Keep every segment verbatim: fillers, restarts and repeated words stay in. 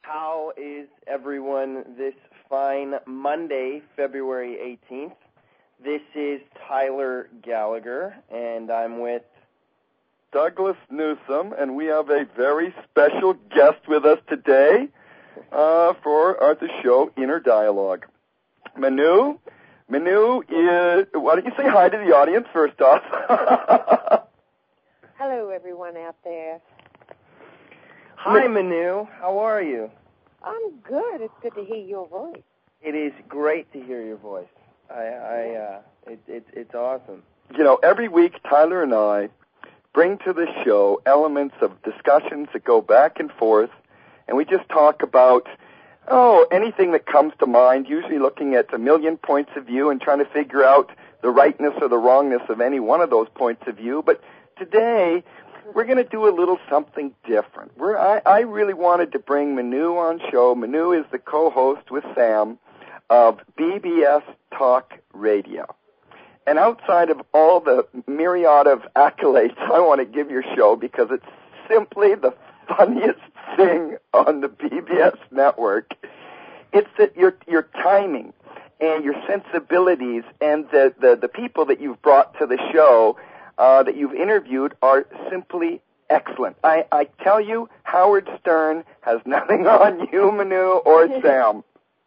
How is everyone this fine Monday, February eighteenth? This is Tyler Gallagher, and I'm with Douglas Newsom, and we have a very special guest with us today uh, for our, the show, Inner Dialogue. Manu, Manu, is, why don't you say hi to the audience first off? Hello, everyone out there. Hi, Manu. How are you? I'm good. It's good to hear your voice. It is great to hear your voice. I, I, uh, it, it, it's awesome. You know, every week Tyler and I bring to the show elements of discussions that go back and forth, and we just talk about, oh, anything that comes to mind, usually looking at a million points of view and trying to figure out the rightness or the wrongness of any one of those points of view. But today, we're going to do a little something different. We're, I, I really wanted to bring Manu on show. Manu is the co-host with Sam of B B S Talk Radio. And outside of all the myriad of accolades I want to give your show, because it's simply the funniest thing on the B B S network, it's that your your timing and your sensibilities and the, the, the people that you've brought to the show uh, that you've interviewed are simply excellent. I, I tell you, Howard Stern has nothing on you, Manu, or Sam.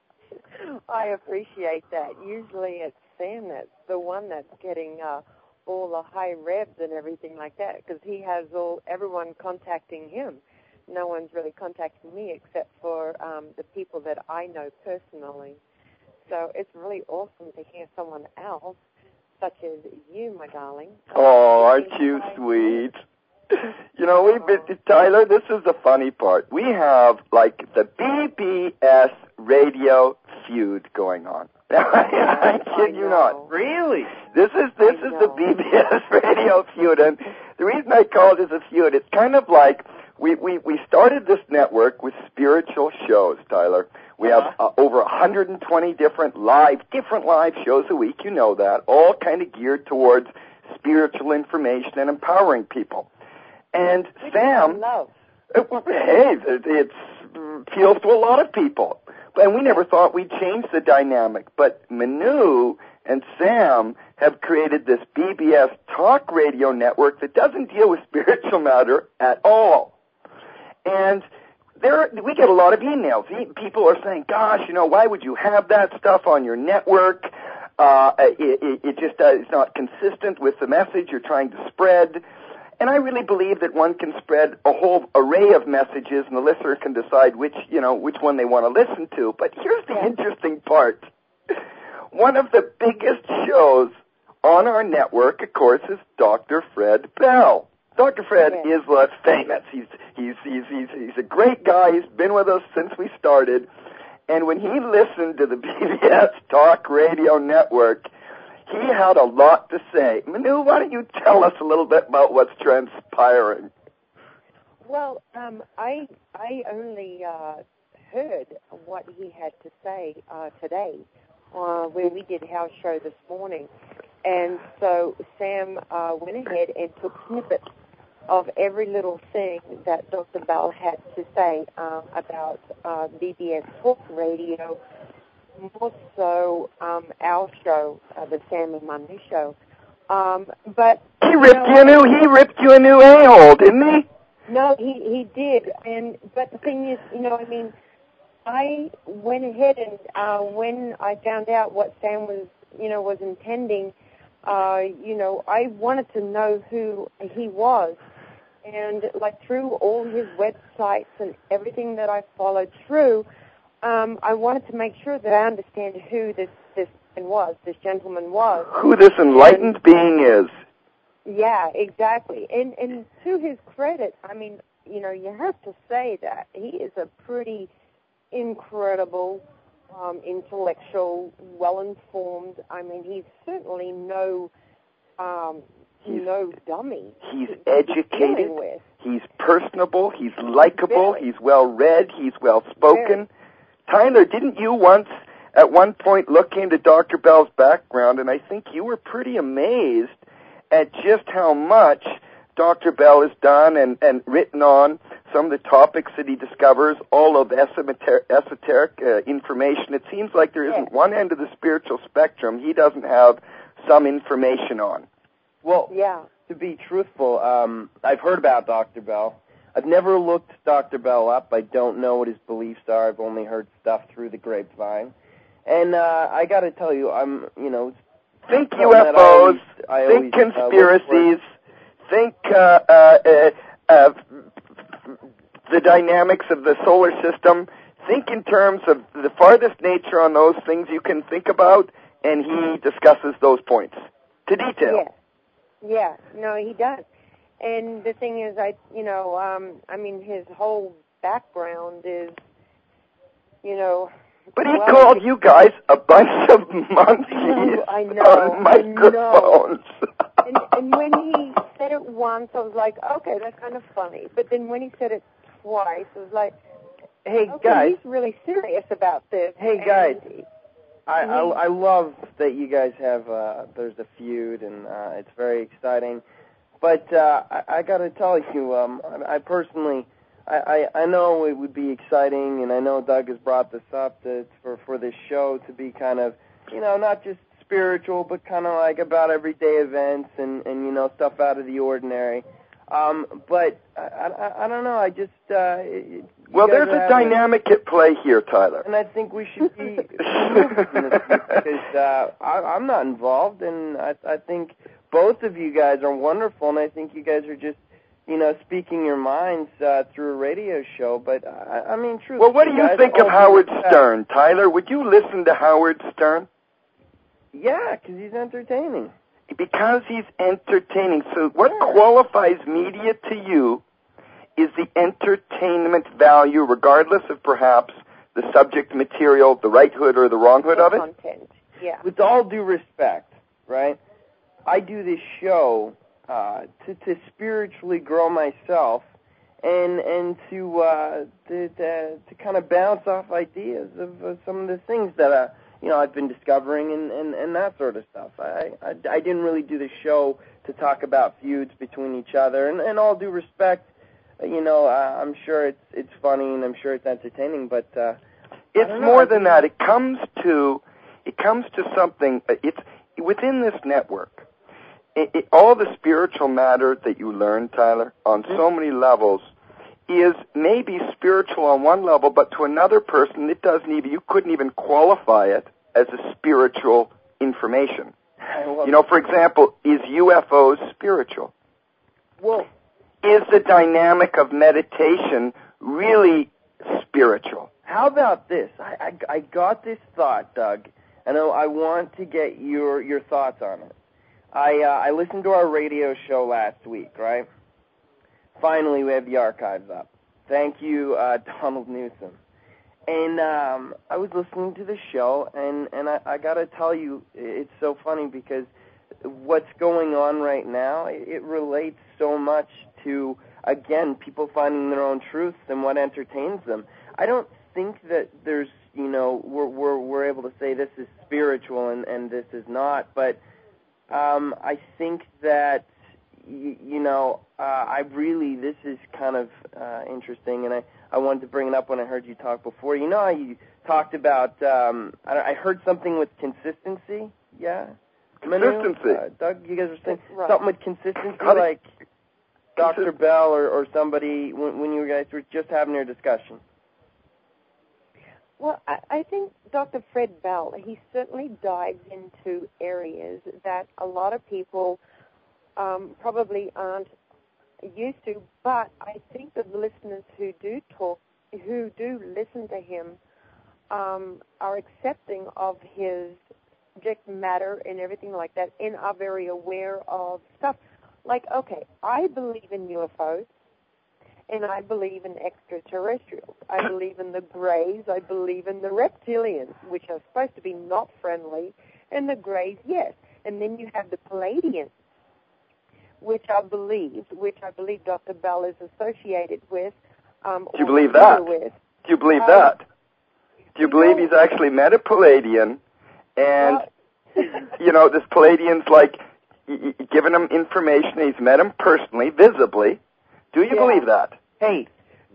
I appreciate that. Usually it's Sam that's the one that's getting uh, all the high revs and everything like that, because he has all everyone contacting him. No one's really contacting me except for um, the people that I know personally. So it's really awesome to hear someone else, such as you, my darling. Oh, aren't you sweet? You know, we've been, Tyler, this is the funny part. We have, like, the B B S radio feud going on. I kid you not. Really? This is this is the B B S radio feud, and the reason I call this a feud, it's kind of like we, we, we started this network with spiritual shows, Tyler. We have uh, over one hundred twenty different live, different live shows a week, you know that, all kind of geared towards spiritual information and empowering people. And Which Sam, love. It, hey, it, it appeals to a lot of people. And we never thought we'd change the dynamic. But Manu and Sam have created this B B S talk radio network that doesn't deal with spiritual matter at all. And there, we get a lot of emails. People are saying, gosh, you know, why would you have that stuff on your network? Uh, it, it, it just uh, is not consistent with the message you're trying to spread. And I really believe that one can spread a whole array of messages, and the listener can decide which, you know, which one they want to listen to. But here's the interesting part. One of the biggest shows on our network, of course, is Doctor Fred Bell. Doctor Fred yes. is uh, famous. He's, he's, he's, he's, he's a great guy. He's been with us since we started. And when he listened to the B B S Talk Radio Network, he had a lot to say. Manu, why don't you tell us a little bit about what's transpiring? Well, um, I I only uh, heard what he had to say uh, today uh, when we did our show this morning. And so Sam uh, went ahead and took snippets of every little thing that Doctor Bell had to say um, about uh, B B S Talk Radio, more so um, our show, uh, the Sam and Manu show. Um, but he ripped you, know, you a new. He ripped you a new a-hole, didn't he? No, he he did. And but the thing is, you know, I mean, I went ahead and uh, when I found out what Sam was, you know, was intending, uh, you know, I wanted to know who he was, and like through all his websites and everything that I followed through. Um, I wanted to make sure that I understand who this this man was, this gentleman was. Who this enlightened and, being is. Yeah, exactly. And and to his credit, I mean, you know, you have to say that he is a pretty incredible, um, intellectual, well-informed. I mean, he's certainly no um, he's, no dummy. He's educated. With. He's personable. He's likable. He's well-read. He's well-spoken. Very. Tyler, didn't you once, at one point, look into Doctor Bell's background, and I think you were pretty amazed at just how much Doctor Bell has done and, and written on some of the topics that he discovers, all of esoteric, esoteric uh, information. It seems like there isn't yeah. one end of the spiritual spectrum he doesn't have some information on. Well, yeah. to be truthful, um, I've heard about Doctor Bell. I've never looked Doctor Bell up. I don't know what his beliefs are. I've only heard stuff through the grapevine. And uh, I got to tell you, I'm, you know, think U F Os, I always, I think always, conspiracies, uh, think uh, uh, uh, uh, the dynamics of the solar system. Think in terms of the farthest nature on those things you can think about, and he discusses those points to detail. Yeah, yeah. No, he does. And the thing is, I, you know, um, I mean, his whole background is, you know. But he well, called it, you guys a bunch of monkeys I know, on microphones. I know. and, and when he said it once, I was like, okay, that's kind of funny. But then when he said it twice, I was like, hey, okay, guys. he's really serious about this. Hey, and guys. He, I, I, I love that you guys have, uh, there's a feud, and uh, it's very exciting. But uh, I, I got to tell you, um, I, I personally, I, I, I know it would be exciting, and I know Doug has brought this up to, for, for this show to be kind of, you know, not just spiritual, but kind of like about everyday events and, and, you know, stuff out of the ordinary. Um, but I, I, I don't know, I just... Uh, well, there's a dynamic at play here, Tyler. And I think we should be removed from this because uh, I, I'm not involved, and I, I think both of you guys are wonderful, and I think you guys are just, you know, speaking your minds uh, through a radio show. But, I, I mean, truly... Well, what do you think of Howard Stern, Tyler? Would you listen to Howard Stern? Yeah, because he's entertaining. Because he's entertaining. So what yeah. qualifies media to you is the entertainment value, regardless of perhaps the subject material, the righthood or the wronghood the of it? Content, yeah. With all due respect, right, I do this show uh, to, to spiritually grow myself and and to, uh, to, to, to kind of bounce off ideas of uh, some of the things that I... you know, I've been discovering and, and, and that sort of stuff. I, I, I didn't really do the show to talk about feuds between each other. And, and all due respect, you know, uh, I'm sure it's it's funny and I'm sure it's entertaining, but uh, it's more than that. It comes to it comes to something. It's within this network. It, it, all the spiritual matter that you learn, Tyler, on mm-hmm. so many levels, is maybe spiritual on one level, but to another person, it doesn't even, you couldn't even qualify it as a spiritual information. You know, for example, is U F Os spiritual? Well, is the dynamic of meditation really spiritual? How about this? I, I, I got this thought, Doug, and I, I want to get your, your thoughts on it. I, uh, I listened to our radio show last week, right? Finally, we have the archives up. Thank you, uh, Donald Newsom. And um, I was listening to the show, and, and I, I got to tell you, it's so funny because what's going on right now, it relates so much to, again, people finding their own truths and what entertains them. I don't think that there's, you know, we're we're, we're able to say this is spiritual and, and this is not, but um, I think that You, you know, uh, I really, this is kind of uh, interesting, and I, I wanted to bring it up when I heard you talk before. You know how you talked about, um, I, I heard something with consistency, yeah? Consistency. Uh, Doug, you guys were saying right. something with consistency, how like Doctor Consist- Bell or, or somebody, when, when you guys were just having your discussion. Well, I, I think Doctor Fred Bell, he certainly dives into areas that a lot of people Um, probably aren't used to, but I think the listeners who do talk, who do listen to him, um, are accepting of his subject matter and everything like that, and are very aware of stuff. Like, okay, I believe in U F Os, and I believe in extraterrestrials. I believe in the Greys. I believe in the reptilians, which are supposed to be not friendly, and the Greys, yes. And then you have the Palladians, which I believe, which I believe Doctor Bell is associated with. Um, Do you believe that? With. Do you believe um, that? Do you believe know, he's actually met a Palladian, and, well, you know, this Palladian's, like, y- y- giving him information, he's met him personally, visibly. Do you yeah. believe that? Hey,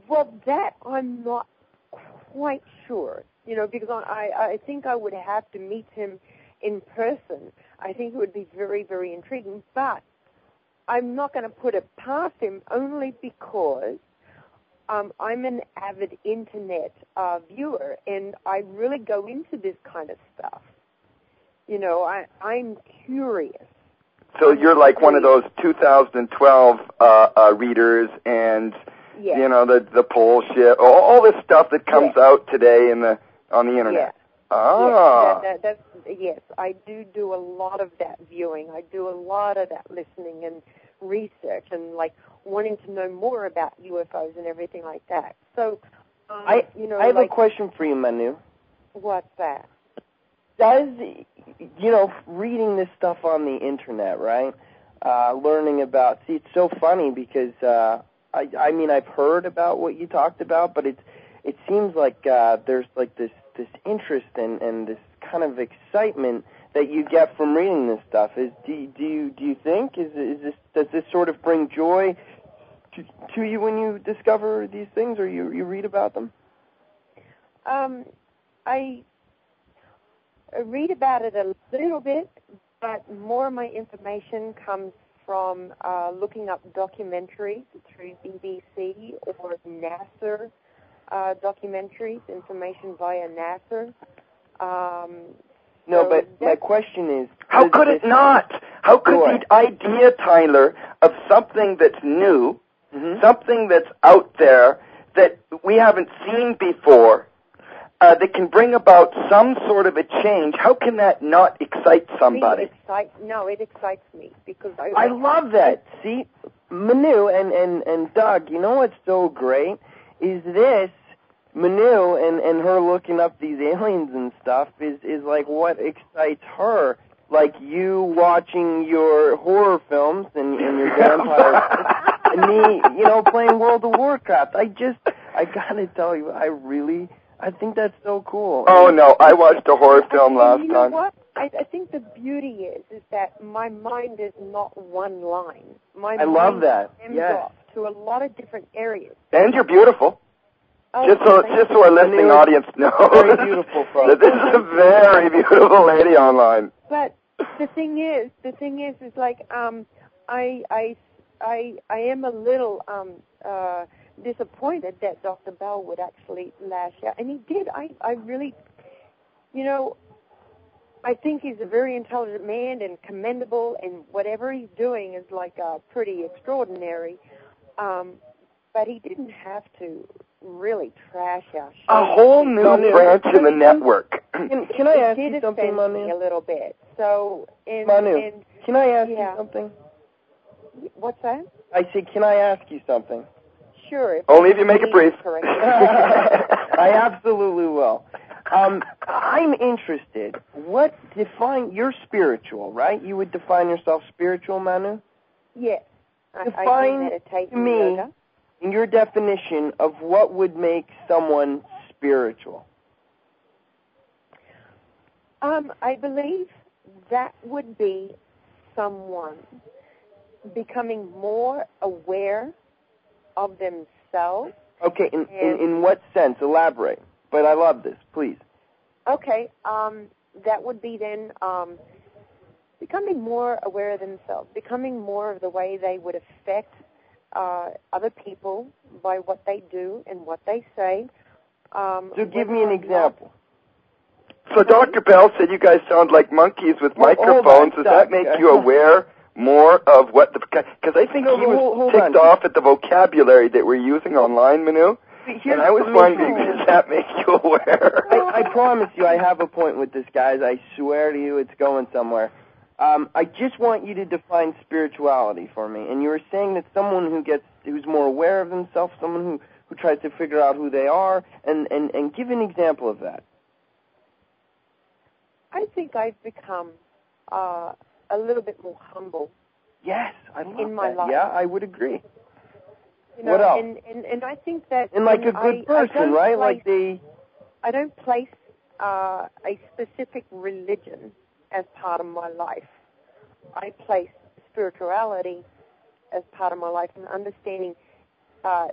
Well, that I'm not quite sure, you know, because I, I think I would have to meet him in person. I think it would be very, very intriguing, but I'm not going to put it past him only because um, I'm an avid Internet uh, viewer, and I really go into this kind of stuff. You know, I, I'm curious. So you're like one of those two thousand twelve uh, uh, readers, and yes. you know the the poll shit, all, all this stuff that comes yes. out today in the on the internet. Yes. Ah. Yes, that, that, that's, yes, I do do a lot of that viewing. I do a lot of that listening and research, and like wanting to know more about U F Os and everything like that. So, um, I you know, I have like, a question for you, Manu. What's that? Does, you know, reading this stuff on the internet, right, uh, learning about, see, it's so funny because, uh, I, I mean, I've heard about what you talked about, but it's, it seems like uh, there's like this, this interest and, and this kind of excitement that you get from reading this stuff. Is do, do you do you think is is this does this sort of bring joy to, to you when you discover these things or you you read about them? Um, I. I read about it a little bit, but more of my information comes from uh, looking up documentaries through B B C or NASA uh, documentaries, information via NASA. Um, no, so but my question is... How could it not? How could the idea, Tyler, of something that's new, mm-hmm. something that's out there that we haven't seen before, Uh, that can bring about some sort of a change, how can that not excite somebody? It excites, no, it excites me because I... I love that. See, Manu and, and, and Doug, you know what's so great? Is this, Manu and, and her looking up these aliens and stuff is, is like what excites her. Like you watching your horror films and, and your vampires and me, you know, playing World of Warcraft. I just, I gotta tell you, I really... I think that's so cool. Oh, no, I watched a horror film I, last you know time. What? I, I think the beauty is is that my mind is not one line. My I mind love that. stems yes. off to a lot of different areas. And you're beautiful. Oh, just so just so our listening audience knows. Very beautiful, that this is a very beautiful lady online. But the thing is, the thing is, is like um, I I I I am a little um uh. disappointed that Doctor Bell would actually lash out. And he did. I, I really, you know, I think he's a very intelligent man and commendable, and whatever he's doing is like uh, pretty extraordinary. Um, but he didn't have to really trash our show. A whole new Manu, branch in the network. Can, can I it ask did you something, Manu? me a little bit. So, and, Manu, and, can I ask yeah. you something? What's that? I said, can I ask you something? Sure. If Only if you make it brief. I absolutely will. Um, I'm interested. What define you're spiritual, right? You would define yourself spiritual, Manu? Yes. Define I do meditate to and me, yoga. in your definition of what would make someone spiritual. Um, I believe that would be someone becoming more aware of themselves. Okay, in, in, in what sense? Elaborate. But I love this, please. Okay, um, that would be then um, becoming more aware of themselves, becoming more of the way they would affect uh, other people by what they do and what they say. Um, so give me an example. So Doctor Bell said you guys sound like monkeys with well, microphones. Does that make you aware more of what the... Because I think no, he was hold, hold ticked on. off at the vocabulary that we're using online, Manu. And I was wondering, does that make you aware? I, I promise you I have a point with this, guys. I swear to you it's going somewhere. Um, I just want you to define spirituality for me. And you were saying that someone who gets, who's more aware of themselves, someone who, who tries to figure out who they are, and, and, and give an example of that. I think I've become uh, a little bit more humble. Yes, I love in my that. life. Yeah, I would agree. You know, what else? And, and, and I think that... And like a good I, person, I right? Place, like they... I don't place uh, a specific religion as part of my life. I place spirituality as part of my life and understanding uh,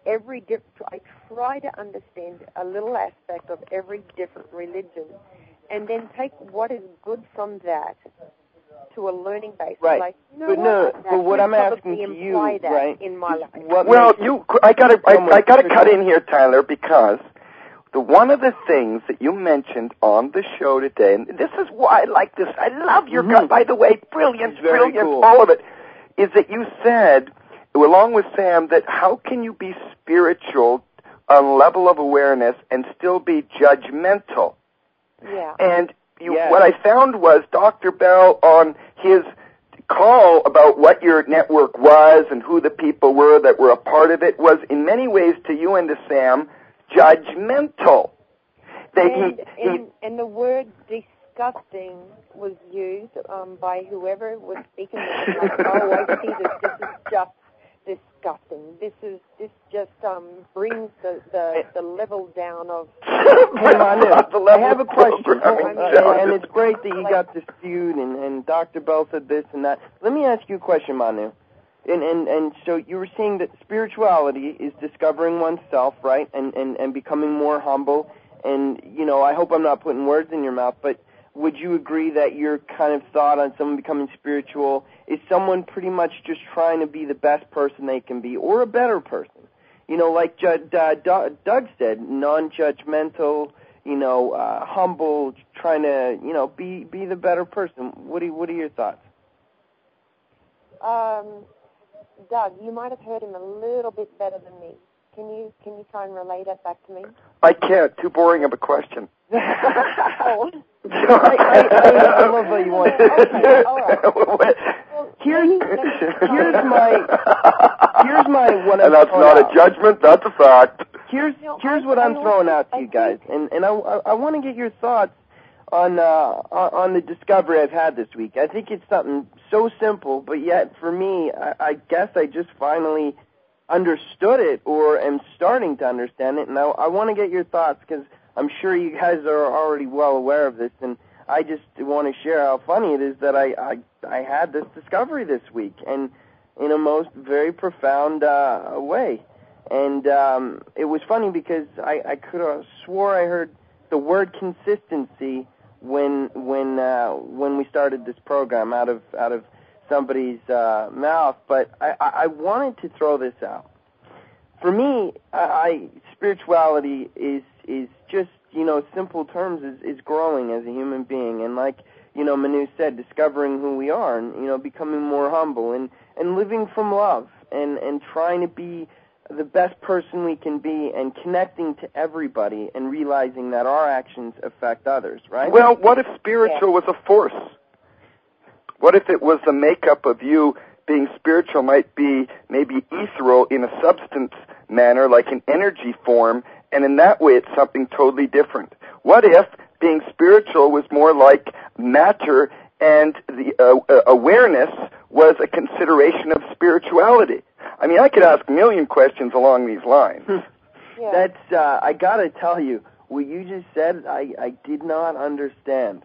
every diff- I try to understand a little aspect of every different religion, and then take what is good from that to a learning basis. Right. Like, you know but what? no, that but what could I'm asking probably to you, imply that right? in my life. What well, makes you, I gotta, I, someone I gotta cut Christian? in here, Tyler, because the one of the things that you mentioned on the show today, and this is why I like this. I love your Mhm. gut, by the way, brilliant, It's very brilliant, cool. all of it. Is that you said, along with Sam, that how can you be spiritual on a level of awareness and still be judgmental? Yeah. And you, Yes. what I found was Doctor Bell on his call about what your network was and who the people were that were a part of it was in many ways to you and to Sam judgmental. They, and, he, and, and the word disgusting was used um, by whoever was speaking. It was like, oh, I see this. This is just disgusting. This is this just um, brings the, the, the level down of. Hey, Manu, I have a question, programming uh, challenges. and it's great that you got this feud, and, and Doctor Bell said this and that. Let me ask you a question, Manu. And, and and so you were saying that spirituality is discovering oneself, right, and, and, and becoming more humble. And, you know, I hope I'm not putting words in your mouth, but would you agree that your kind of thought on someone becoming spiritual is someone pretty much just trying to be the best person they can be, or a better person? You know, like Judd, uh, Doug said, non-judgmental, you know, uh, humble, trying to, you know, be be the better person. What do you, what are your thoughts? Um, Doug, you might have heard him a little bit better than me. Can you can you try and relay that back to me? I can't. Too boring of a question. Oh. I, I, I, I love how you want. Okay, all right. Well, here's here's my here's my what I'm and that's throwing not out. a judgment. That's a fact. Here's No, here's I- what I'm I throwing also- out to I you guys, think- and and I I, I want to get your thoughts on uh on the discovery I've had this week. I think it's something so simple, but yet for me, I, I guess I just finally understood it, or am starting to understand it, and I, I want to get your thoughts because I'm sure you guys are already well aware of this, and I just want to share how funny it is that I I, I had this discovery this week, and in a most very profound uh, way. And um, it was funny because I, I could have swore I heard the word consistency when when uh, when we started this program out of out of somebody's uh, mouth. But I, I wanted to throw this out. For me, I, I spirituality is is just, you know, simple terms is, is growing as a human being, and like, you know, Manu said, discovering who we are, and, you know, becoming more humble, and, and living from love, and, and trying to be the best person we can be, and connecting to everybody, and realizing that our actions affect others, right? Well, what if spiritual was a force? What if it was the makeup of you being spiritual might be maybe ethereal in a substance manner, like an energy form, and in that way it's something totally different? What if being spiritual was more like matter, and the uh, uh, awareness was a consideration of spirituality? I mean, I could ask a million questions along these lines. Yeah. That's, uh, I gotta tell you, what you just said, I, I did not understand.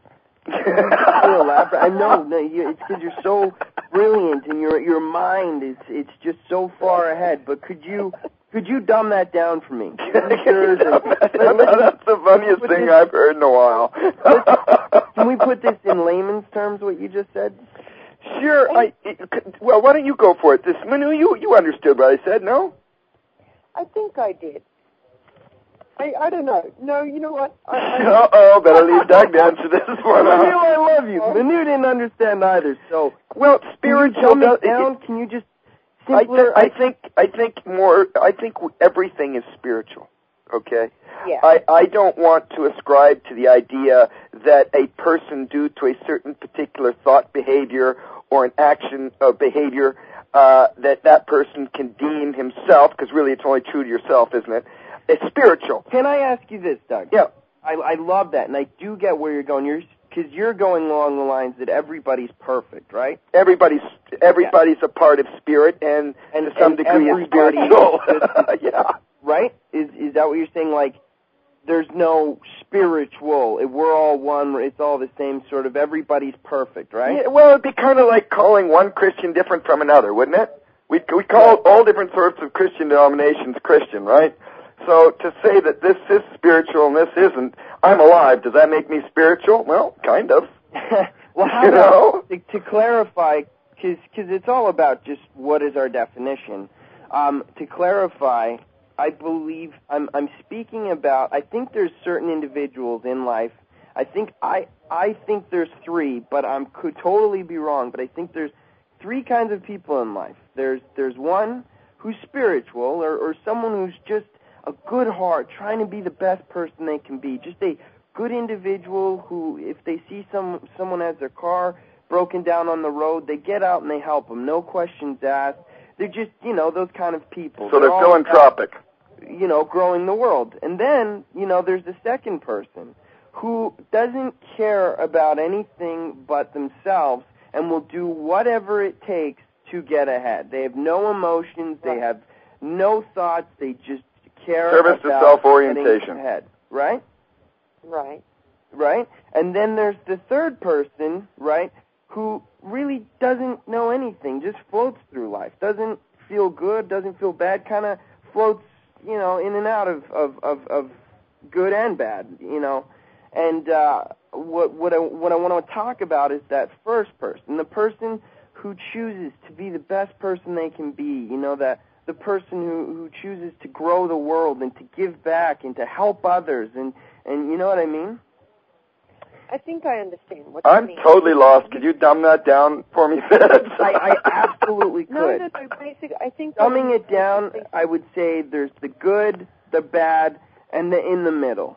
You're elaborate. I know, no, you, it's because you're so brilliant, and your your mind is it's just so far ahead. But could you could you dumb that down for me? Sure, That's the funniest thing this, I've heard in a while. Can we put this in layman's terms? What you just said? Sure. I, it, well, why don't you go for it? This Manu, you you understood what I said, no? I think I did. I, I don't know. No, you know what? I, I, Uh-oh, better leave Doug to answer this one. Manu, I love you. Manu didn't understand either. So, well, Can spiritual. you dumb it does, down? it, Can you just I, simpler? th- I think I think more. I think everything is spiritual. Okay. yeah. I, I don't want to ascribe to the idea that a person, due to a certain particular thought behavior or an action of behavior, uh, that that person can deem himself, because really it's only true to yourself, isn't it? It's spiritual. Can I ask you this, Doug? Yeah. I, I love that, and I do get where you're going. You're because you're going along the lines that everybody's perfect, right? Everybody's everybody's yeah. a part of spirit, and, and to some and degree is spiritual. Yeah. Right? Is is that what you're saying? Like, there's no spiritual. We're all one. It's all the same sort of. Everybody's perfect, right? Yeah, well, it'd be kind of like calling one Christian different from another, wouldn't it? We we call all different sorts of Christian denominations Christian, right? So to say that this is spiritual and this isn't, I'm alive, does that make me spiritual? Well, kind of. Well, how you about, know? to, to clarify, because it's all about just what is our definition. Um, to clarify, I believe I'm, I'm speaking about, I think there's certain individuals in life, I think I I think there's three, but I could totally be wrong, but I think there's three kinds of people in life. There's there's one who's spiritual, or, or someone who's just a good heart, trying to be the best person they can be, just a good individual who, if they see some someone has their car broken down on the road, they get out and they help them, no questions asked. They're just, you know, those kind of people. So they're, they're philanthropic. About, you know, growing the world. And then, you know, there's the second person who doesn't care about anything but themselves and will do whatever it takes to get ahead. They have no emotions, they have no thoughts, they just care Service about to self-orientation. getting ahead, right? Right. Right? And then there's the third person, right, who really doesn't know anything, just floats through life, doesn't feel good, doesn't feel bad, kind of floats, you know, in and out of, of, of, of good and bad, you know. And uh, what what I, what I want to talk about is that first person, the person who chooses to be the best person they can be, you know, that the person who, who chooses to grow the world and to give back and to help others, and, and you know what I mean? I think I understand what I'm you mean. totally lost. Could you dumb that down for me? I, I absolutely could. No, no, no, basically, I think... Dumbing it down, I would say there's the good, the bad, and the in the middle.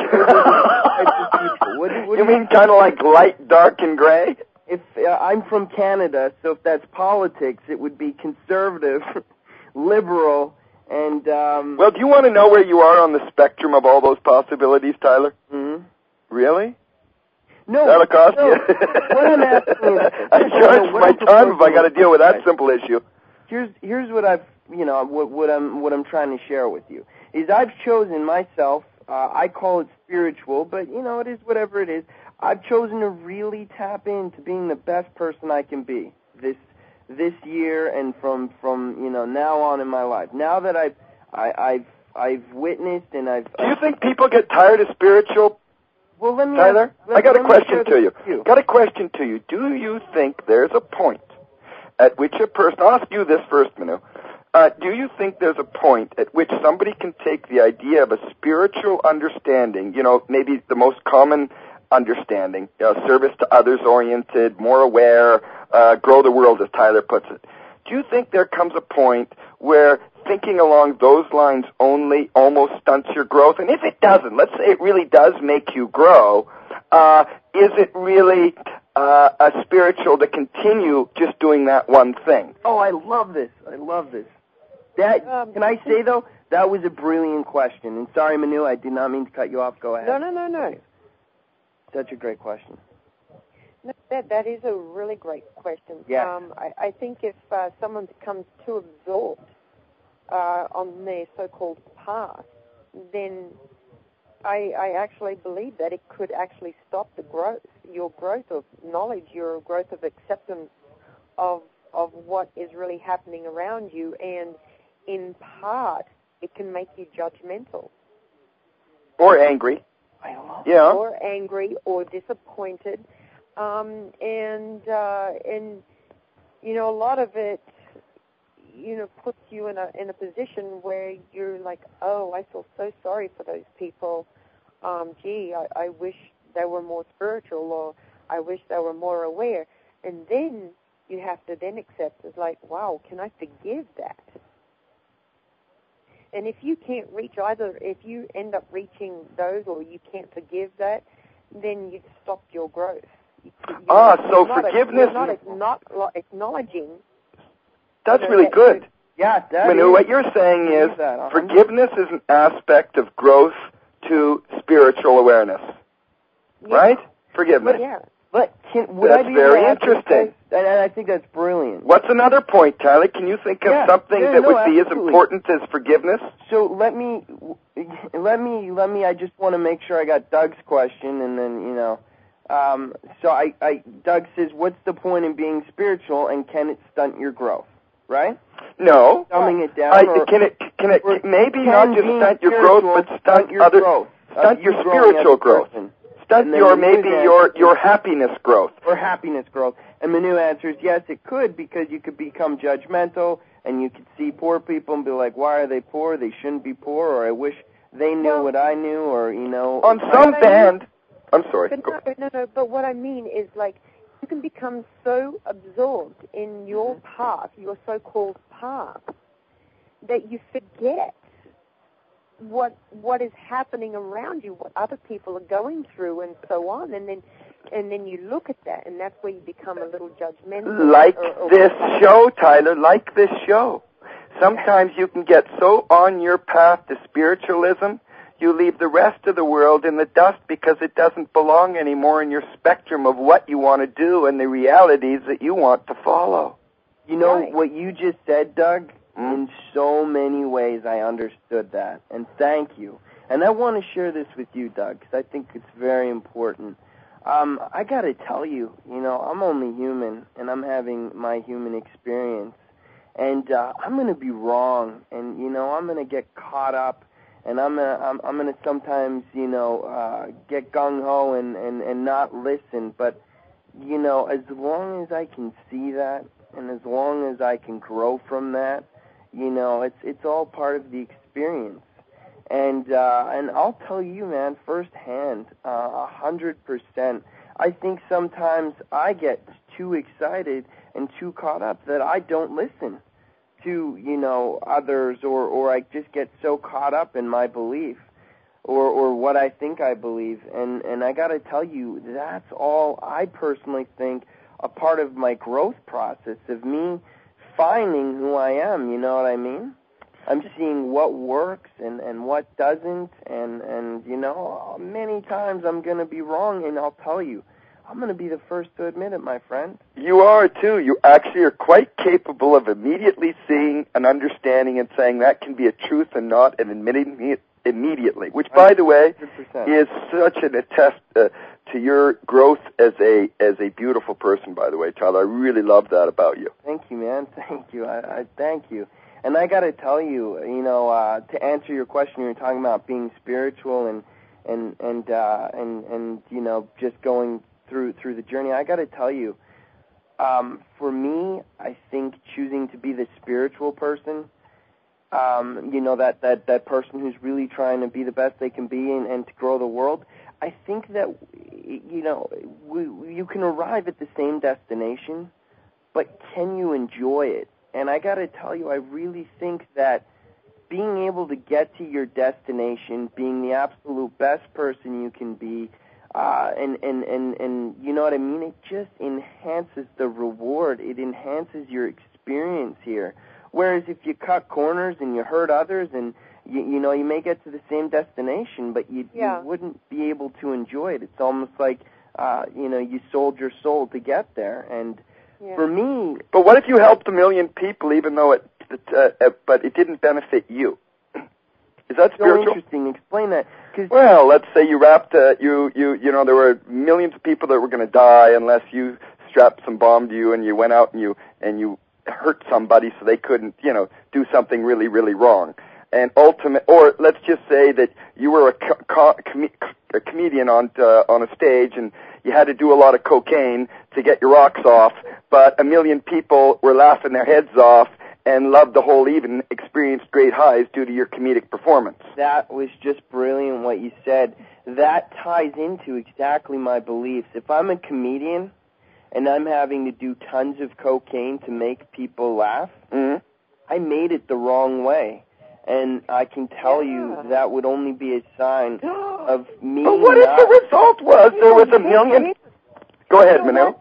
What do, what you do mean kind of like light, dark, and gray? If uh, I'm from Canada, so if that's politics, it would be conservative, liberal, and... Um, well, do you want to know where you are on the spectrum of all those possibilities, Tyler? Mm-hmm. Really? No. That'll cost no. you. What I'm asking is... I charge my time if I got to deal with that simple issue. Here's here's what I've, you know, what, what I'm what I'm trying to share with you, is I've chosen myself, uh, I call it spiritual, but, you know, it is whatever it is. I've chosen to really tap into being the best person I can be this this year and from, from you know, now on in my life. Now that I've I, I've I've witnessed and I've. Do you think people get tired of spiritual? Well, let me. Tyler, ask, let, I got a question to you. you. Got a question to you. Do you think there's a point at which a person? I'll ask you this first, Manu. Uh, do you think there's a point at which somebody can take the idea of a spiritual understanding, you know, maybe the most common understanding, you know, service to others oriented, more aware, uh, grow the world, as Tyler puts it. Do you think there comes a point where thinking along those lines only almost stunts your growth? And if it doesn't, let's say it really does make you grow, uh, is it really uh, a spiritual to continue just doing that one thing? Oh, I love this. I love this. That um, can I say, though, that was a brilliant question. And sorry, Manu, I did not mean to cut you off. Go ahead. No, no, no, no. Such a great question. No, that that is a really great question. Yeah. Um, I, I think if uh, someone becomes too absorbed uh, on their so-called past, then I, I actually believe that it could actually stop the growth, your growth of knowledge, your growth of acceptance of of what is really happening around you, and in part, it can make you judgmental. Or angry. I love yeah. Or angry, or disappointed. Um, and, uh, and, you know, a lot of it, you know, puts you in a, in a position where you're like, oh, I feel so sorry for those people. Um, gee, I, I wish they were more spiritual, or I wish they were more aware. And then you have to then accept, it's like, wow, can I forgive that? And if you can't reach either, if you end up reaching those or you can't forgive that, then you've stopped your growth. You're, ah, so you're forgiveness... Not, you're not, not acknowledging... That's you know, really that good. Yeah, that Manu, is, what you're saying is that, forgiveness is an aspect of growth to spiritual awareness. Yeah. Right? Forgiveness. But, yeah. But can, would that's I be very able to interesting. And I think that's brilliant. What's another point, Tyler? Can you think of yeah, something yeah, that no, would be absolutely. as important as forgiveness? So let me, let me, let me. I just want to make sure I got Doug's question, and then you know. Um, so I, I, Doug says, what's the point in being spiritual, and can it stunt your growth? right? No. Dumbing it down. I, or, can it, can it, or maybe can not just stunt your growth, but stunt, stunt your other, growth, stunt your spiritual growth. Person. Stunt your, maybe your, your happiness growth. Or happiness growth. And Manu answers, yes, it could, because you could become judgmental, and you could see poor people and be like, why are they poor? They shouldn't be poor, or I wish they knew well, what I knew, or, you know. On some band, I'm sorry. But no, no, no, but what I mean is, like, you can become so absorbed in your path, your so-called path, that you forget what what is happening around you, what other people are going through, and so on, and then and then you look at that, and that's where you become a little judgmental. Like or, or this show, Tyler, like this show. Sometimes you can get so on your path to spiritualism, you leave the rest of the world in the dust because it doesn't belong anymore in your spectrum of what you want to do and the realities that you want to follow. You know, right. What you just said, Doug, mm. in so many ways I understood that, and thank you. And I want to share this with you, Doug, because I think it's very important. Um, I got to tell you, you know, I'm only human, and I'm having my human experience, and uh, I'm going to be wrong, and, you know, I'm going to get caught up, and I'm gonna, I'm, I'm going to sometimes, you know, uh, get gung-ho and, and, and not listen, but, you know, as long as I can see that, and as long as I can grow from that, you know, it's it's all part of the experience. And uh, and I'll tell you, man, firsthand, a hundred percent. I think sometimes I get too excited and too caught up that I don't listen to, you know, others, or, or I just get so caught up in my belief or, or what I think I believe. And, and I got to tell you, that's all I personally think a part of my growth process of me finding who I am, you know what I mean? I'm seeing what works and, and what doesn't, and, and, you know, many times I'm going to be wrong, and I'll tell you, I'm going to be the first to admit it, my friend. You are, too. You actually are quite capable of immediately seeing and understanding and saying that can be a truth and not, and admitting it immediately, which, by the way, one hundred percent is such an attest uh, to your growth as a as a beautiful person, by the way, Tyler. I really love that about you. Thank you, man. Thank you. I, I thank you. And I got to tell you, you know, uh, to answer your question, you were talking about being spiritual and and and uh, and and you know, just going through through the journey. I got to tell you, um, for me, I think choosing to be the spiritual person, um, you know, that, that, that person who's really trying to be the best they can be and, and to grow the world, I think that, you know, we, you can arrive at the same destination, but can you enjoy it? And I got to tell you, I really think that being able to get to your destination, being the absolute best person you can be, uh, and, and, and, and you know what I mean? It just enhances the reward. It enhances your experience here. Whereas if you cut corners and you hurt others, and you, you know, you may get to the same destination, but you, yeah. you wouldn't be able to enjoy it. It's almost like, uh, you know, you sold your soul to get there. And yeah. for me, but what if you helped a million people, even though it, it uh, uh, but it didn't benefit you? Is that spiritual? So interesting. Explain that. Cause well, let's say you wrapped, uh, you, you, you know, there were millions of people that were going to die unless you strapped some bomb to you and you went out and you, and you hurt somebody so they couldn't, you know, do something really, really wrong. And ultimate, or let's just say that you were a, co- co- com- a comedian on, uh, on a stage and you had to do a lot of cocaine to get your rocks off, but a million people were laughing their heads off and loved the whole evening, experienced great highs due to your comedic performance. That was just brilliant what you said. That ties into exactly my beliefs. If I'm a comedian and I'm having to do tons of cocaine to make people laugh, mm-hmm. I made it the wrong way. And I can tell yeah. you that would only be a sign of me. But what not... if the result was there was a million? Go ahead, Manil.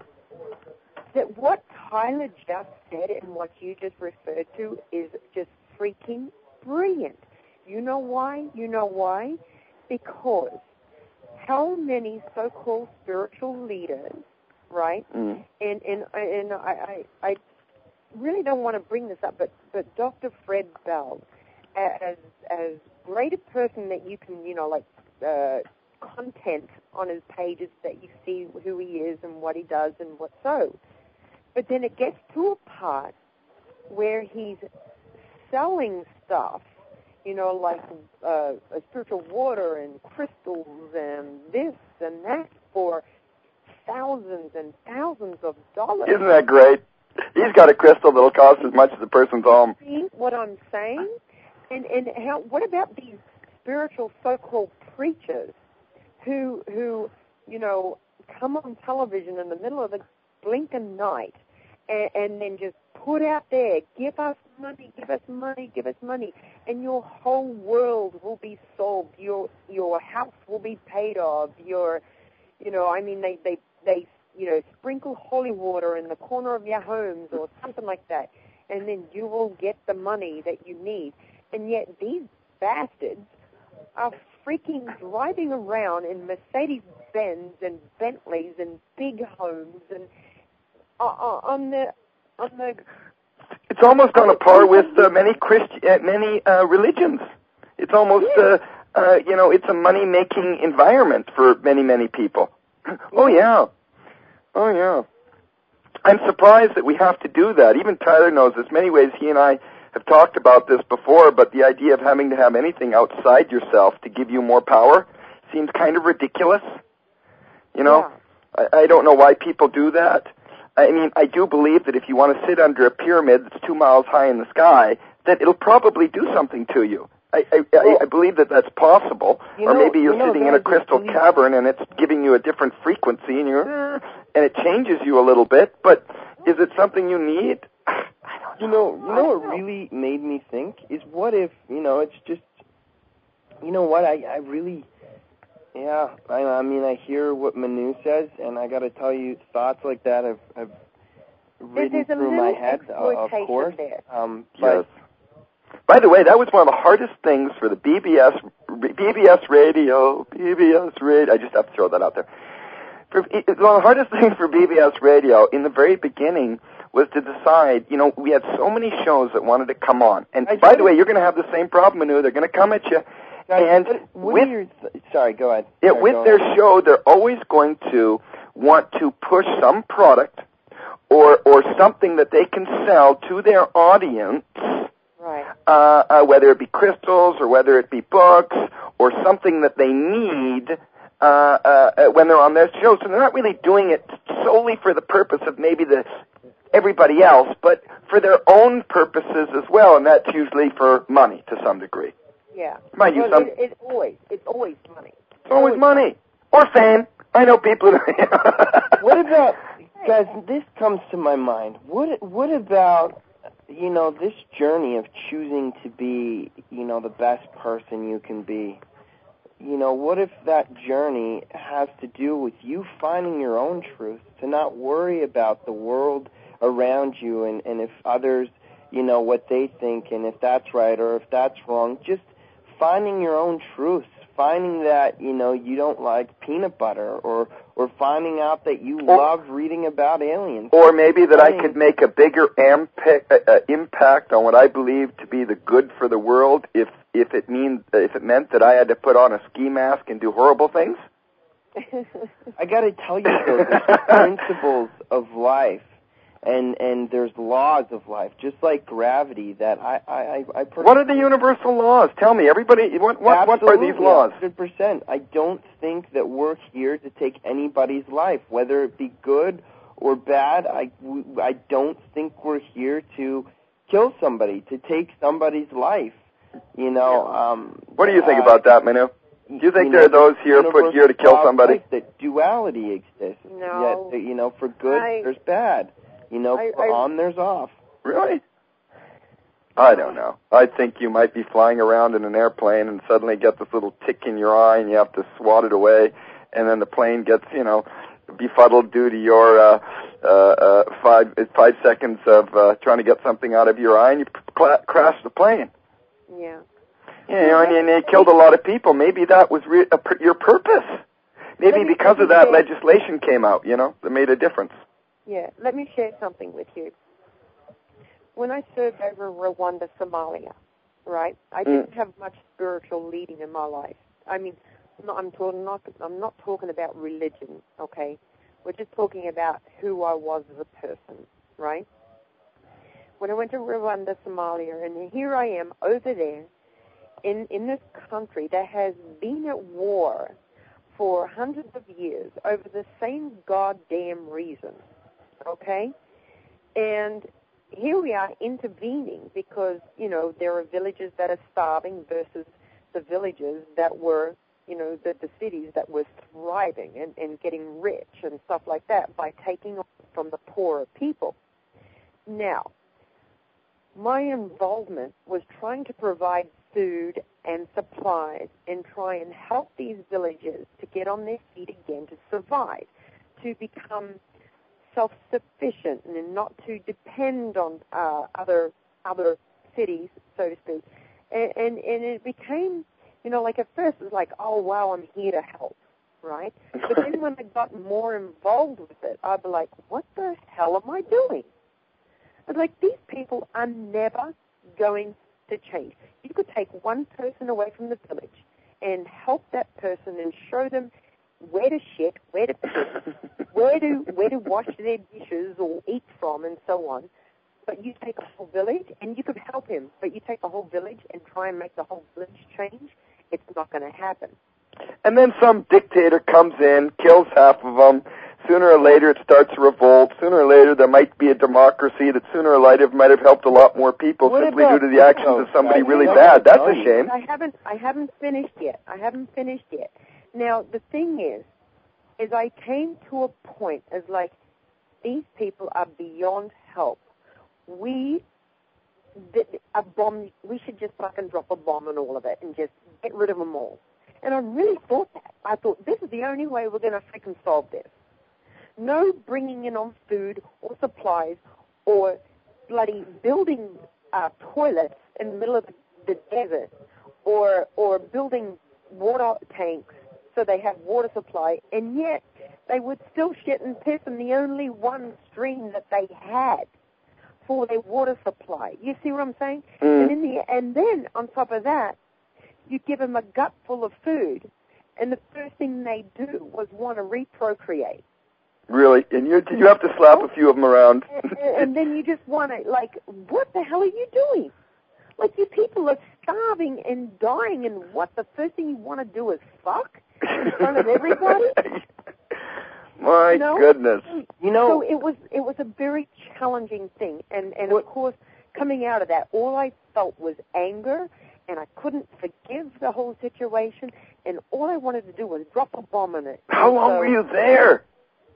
That what Tyler just said and what you just referred to is just freaking brilliant. You know why? You know why? Because how many so-called spiritual leaders, right? Mm. And and and I, I I really don't want to bring this up, but but Doctor Fred Bell, as as great a person that you can, you know, like uh, content on his pages that you see who he is and what he does and what so. But then it gets to a part where he's selling stuff, you know, like uh, a spiritual water and crystals and this and that for thousands and thousands of dollars. Isn't that great? He's got a crystal that'll cost as much as the person's home. See what I'm saying? And and how? What about these spiritual so-called preachers who who you know come on television in the middle of the blinking night and, and then just put out there, give us money, give us money, give us money, and your whole world will be solved. Your your house will be paid off. Your, you know, I mean, they they they you know sprinkle holy water in the corner of your homes or something like that, and then you will get the money that you need. And yet these bastards are freaking driving around in Mercedes-Benz and Bentleys and big homes and uh, uh, on the on the. It's almost on a par with uh, many Christi- uh, many uh, religions. It's almost uh, uh, you know it's a money-making environment for many many people. Oh yeah, oh yeah. I'm surprised that we have to do that. Even Tyler knows there's many ways he and I have talked about this before, but the idea of having to have anything outside yourself to give you more power seems kind of ridiculous. You know, yeah. I, I don't know why people do that. I mean, I do believe that if you want to sit under a pyramid that's two miles high in the sky, that it'll probably do something to you. I, I, well, I, I believe that that's possible. Or know, maybe you're you know, sitting in a crystal believe... cavern and it's giving you a different frequency and you're, and it changes you a little bit, but is it something you need? You know, you know what really made me think is what if, you know, it's just, you know what, I, I really, yeah, I, I mean, I hear what Manu says, and I got to tell you, thoughts like that have, have ridden through my head, uh, of course. Um, yes. By the way, that was one of the hardest things for the B B S, B B S radio, B B S radio, I just have to throw that out there. For, one of the hardest things for B B S radio in the very beginning was to decide, you know, we had so many shows that wanted to come on. And I by the way, you're going to have the same problem, Manu. They're going to come at you. Guys, and what, what with, your, sorry, go ahead. Yeah, sorry, with go their ahead. show, they're always going to want to push some product or or something that they can sell to their audience, right? Uh, uh, whether it be crystals or whether it be books or something that they need uh, uh, when they're on their show. So they're not really doing it solely for the purpose of maybe the everybody else, but for their own purposes as well, and that's usually for money to some degree. Yeah. Mind well, you, some... it, it's always, it's always money. It's always, always money. money. Or fame. I know people who... What about, guys, this comes to my mind. What, what about, you know, this journey of choosing to be, you know, the best person you can be? You know, what if that journey has to do with you finding your own truth, to not worry about the world around you and, and if others, you know, what they think and if that's right or if that's wrong, just finding your own truth, finding that, you know, you don't like peanut butter or, or finding out that you or, love reading about aliens. Or maybe that I could make a bigger ampi- uh, impact on what I believe to be the good for the world if, if it means, if it meant that I had to put on a ski mask and do horrible things. I got to tell you, though, there's principles of life. And and there's laws of life, just like gravity. That I I I. Personally what are the universal laws? Tell me, everybody. What what, what are these laws? one hundred percent. I don't think that we're here to take anybody's life, whether it be good or bad. I I don't think we're here to kill somebody, to take somebody's life. You know. Um, what do you think uh, about that, Manu? Do you think you there know, are those here put here to kill somebody? That duality exists. No. Yet, you know, for good I, there's bad. You know, I, for I, on, there's off. Really? I don't know. I think you might be flying around in an airplane and suddenly get this little tick in your eye and you have to swat it away, and then the plane gets, you know, befuddled due to your uh, uh, uh, five five seconds of uh, trying to get something out of your eye, and you cl- crash the plane. Yeah. Yeah, you know, and, and it killed a lot of people. Maybe that was re- a per- your purpose. Maybe because of that legislation came out, you know, that made a difference. Yeah, let me share something with you. When I served over Rwanda, Somalia, right, I didn't mm. have much spiritual leading in my life. I mean, no, I'm talking not. I'm not talking about religion. Okay, we're just talking about who I was as a person, right? when I went to Rwanda, Somalia, and here I am over there in, in this country that has been at war for hundreds of years over the same goddamn reason, okay? And here we are intervening because, you know, there are villages that are starving versus the villages that were, you know, the, the cities that were thriving and, and getting rich and stuff like that by taking on from the poorer people. Now, my involvement was trying to provide food and supplies and try and help these villages to get on their feet again, to survive, to become self-sufficient and not to depend on uh, other other cities, so to speak. And, and and it became, you know, like at first it was like, oh, wow, I'm here to help, right? But then when I got more involved with it, I'd be like, what the hell am I doing? I was like, these people are never going to change. You could take one person away from the village and help that person and show them where to shit, where to piss, where to where to wash their dishes or eat from, and so on. But you take a whole village, and you could help him, but you take a whole village and try and make the whole village change, it's not going to happen. And then some dictator comes in, kills half of them. Sooner or later it starts a revolt. Sooner or later there might be a democracy that sooner or later might have helped a lot more people what simply about, due to the actions oh, of somebody I really know, bad. That's I a shame. I haven't, I haven't finished yet. I haven't finished yet. Now, the thing is, is I came to a point as like, these people are beyond help. We, the, a bomb, we should just fucking drop a bomb on all of it and just get rid of them all. And I really thought that. I thought, this is the only way we're going to freaking solve this. No bringing in on food or supplies or bloody building uh, toilets in the middle of the, the desert or or building water tanks so they have water supply, and yet they would still shit and piss in the only one stream that they had for their water supply. You see what I'm saying? Mm. And in the and then on top of that, you give them a gut full of food, and the first thing they do was want to reprocreate. Really? And you did you have to slap a few of them around? and, and then you just want to, like, what the hell are you doing? Like, you people are starving and dying, and what, the first thing you want to do is fuck in front of everybody? My you know? goodness. You know, so it was it was a very challenging thing, and and of course, coming out of that, all I felt was anger, and I couldn't forgive the whole situation, and all I wanted to do was drop a bomb in it. How and long so, were you there?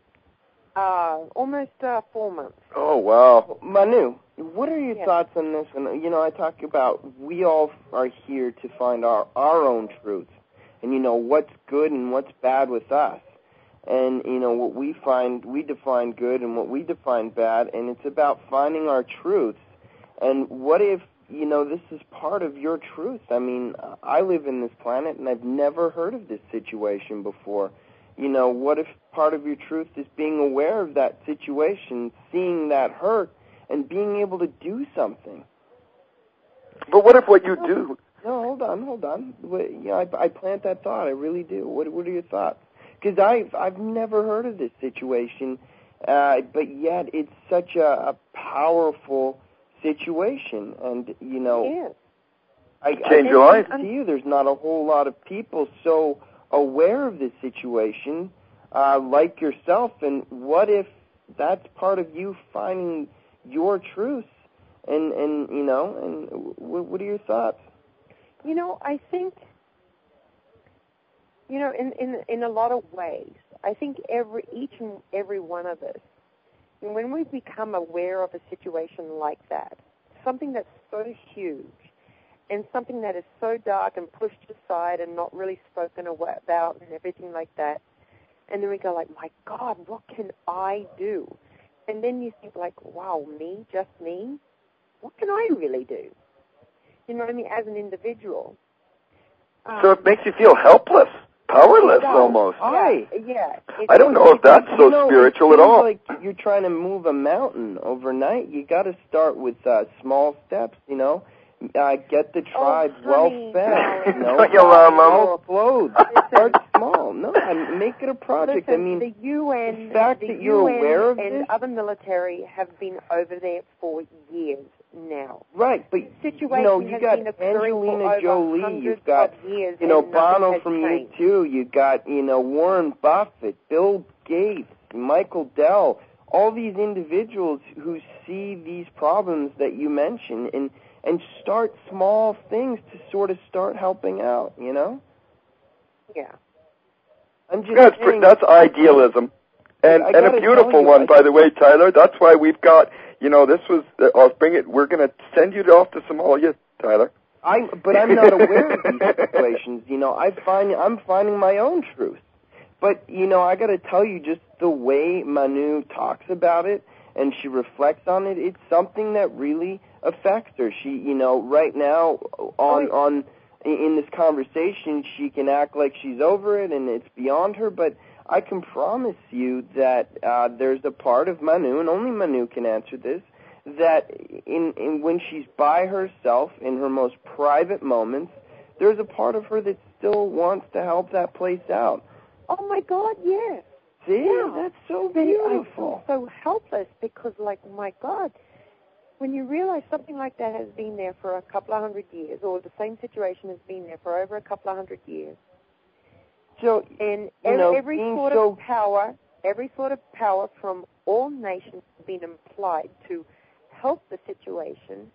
Uh, almost uh, four months. Oh, wow. Manu, what are your yeah. thoughts on this? And, you know, I talk about we all are here to find our, our own truth. And, you know, what's good and what's bad with us. And, you know, what we find, we define good and what we define bad. And it's about finding our truths. And what if, you know, this is part of your truth? I mean, I live in this planet and I've never heard of this situation before. You know, what if part of your truth is being aware of that situation, seeing that hurt, and being able to do something? But what if what you do... No, hold on, hold on. You know, I, I plant that thought. I really do. What What are your thoughts? Because I've, I've never heard of this situation, uh, but yet it's such a, a powerful situation. And, you know... Yeah. I, Change I your life. To you, there's not a whole lot of people so aware of this situation uh, like yourself, and what if that's part of you finding your truth, and, and you know, and w- what are your thoughts? You know, I think, you know, in, in, in a lot of ways, I think every each and every one of us, and when we become aware of a situation like that, something that's so huge, and something that is so dark and pushed aside and not really spoken about and everything like that. And then we go like, my God, what can I do? And then you think like, wow, me, just me? What can I really do? You know what I mean? As an individual. Um, So it makes you feel helpless, powerless does. almost. I, yeah. It, I don't know if that's so you know, spiritual it at all. Like you're trying to move a mountain overnight. You got to start with uh, small steps, you know. Uh, get the tribe oh, well honey, fed, darling. you know. Cut your arm well clothed. Start small. No, I make it a project. Listen, I mean, the U N, the fact the that you're U N aware of and this, other military have been over there for years, now. Right, but situation you know, you has got been occurring Angelina for over Jolie, hundreds you've got of years, you know and nothing Bono has from changed. U two, you got you know Warren Buffett, Bill Gates, Michael Dell, all these individuals who see these problems that you mentioned and and start small things to sort of start helping out. You know. Yeah. I'm just That's saying, that's idealism, and I and gotta a beautiful tell you, one, I- by the way, Tyler. That's why we've got, you know, this was. Uh, I'll bring it. We're going to send you off to Somalia, Tyler. I, but I'm not aware of these situations. You know, I find I'm finding my own truth. But you know, I got to tell you, just the way Manu talks about it and she reflects on it, it's something that really affects her. She, you know, right now on on in this conversation, she can act like she's over it and it's beyond her. But I can promise you that uh, there's a part of Manu, and only Manu can answer this, that in, in when she's by herself in her most private moments, there's a part of her that still wants to help that place out. Oh my God, yes. See, Yeah. that's so But beautiful. I feel so helpless because, like, my God, when you realize something like that has been there for a couple of hundred years, or the same situation has been there for over a couple of hundred years, So, and you every, know, every being sort so of power, every sort of power from all nations has been implied to help the situation.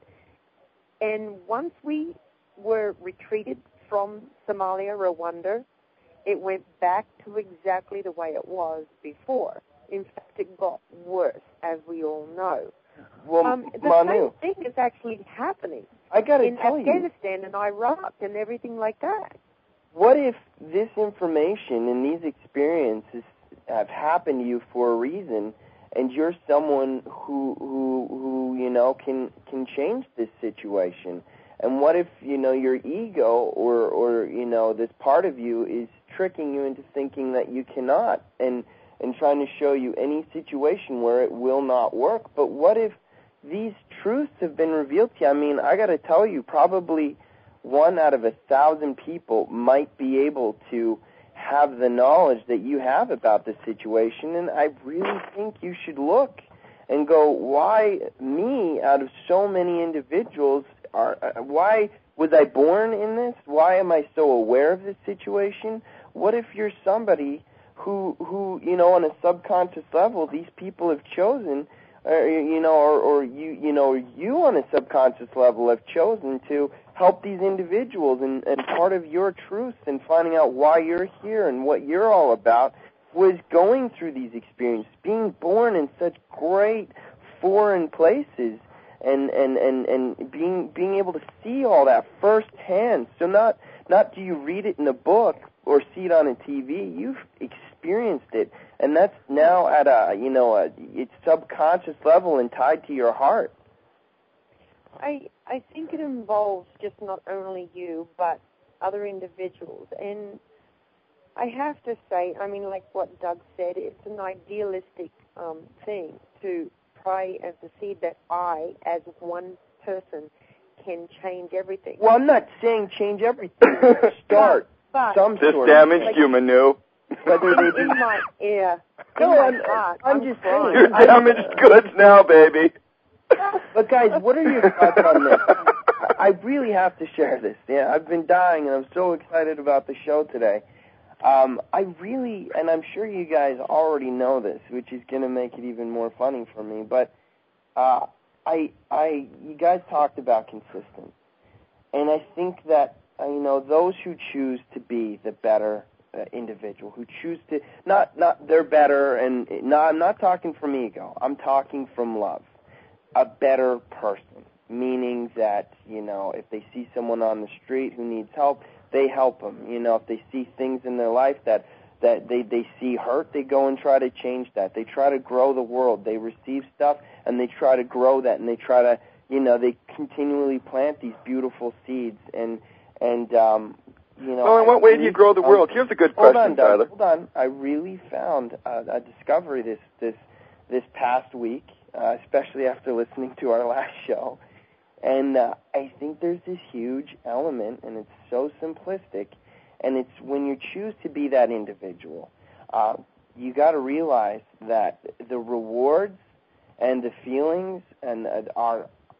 And once we were retreated from Somalia, Rwanda, it went back to exactly the way it was before. In fact, it got worse, as we all know. well, Um, the Manu, same thing is actually happening I got to in tell you. Afghanistan and Iraq and everything like that. What if this information and these experiences have happened to you for a reason, and you're someone who who who you know can can change this situation? And what if you know your ego or or you know this part of you is tricking you into thinking that you cannot, and and trying to show you any situation where it will not work? But what if these truths have been revealed to you? I mean, I got to tell you, probably one out of a thousand people might be able to have the knowledge that you have about the situation, and I really think you should look and go, why me out of so many individuals? Are, uh, why was I born in this? Why am I so aware of this situation? What if you're somebody who, who you know, on a subconscious level, these people have chosen, or, you know, or, or you, you know, you on a subconscious level have chosen to help these individuals, and, and part of your truth and finding out why you're here and what you're all about was going through these experiences, being born in such great foreign places, and, and, and, and being being able to see all that firsthand. So not not do you read it in a book or see it on a T V, you've experienced it, and that's now at a, you know, a, it's subconscious level and tied to your heart. I I think it involves just not only you, but other individuals. And I have to say, I mean, like what Doug said, it's an idealistic um, thing to try and to see that I, as one person, can change everything. Well, I'm not saying change everything. Start but, some This sort damaged of, you, Manu. whether they in, be. in my ear, No, in my I'm, heart, I'm I'm just crying. saying. You're damaged goods now, baby. But guys, what are your thoughts on this? I really have to share this. Yeah, I've been dying, and I'm so excited about the show today. Um, I really, and I'm sure you guys already know this, which is going to make it even more funny for me. But uh, I, I, you guys talked about consistent, and I think that uh, you know those who choose to be the better uh, individual, who choose to not not they're better, and no, I'm not talking from ego. I'm talking from love. A better person, meaning that, you know, if they see someone on the street who needs help, they help them. You know, if they see things in their life that, that they, they see hurt, they go and try to change that. They try to grow the world. They receive stuff, and they try to grow that, and they try to, you know, they continually plant these beautiful seeds. And, and um, you know... Well, in what I way really do you grow the found, world? Here's a good hold question, on, Doug, Tyler. Hold on. I really found a, a discovery this, this, this past week, Uh, especially after listening to our last show. And uh, I think there's this huge element, and it's so simplistic, and it's when you choose to be that individual, uh, you got to realize that the rewards and the feelings and uh, are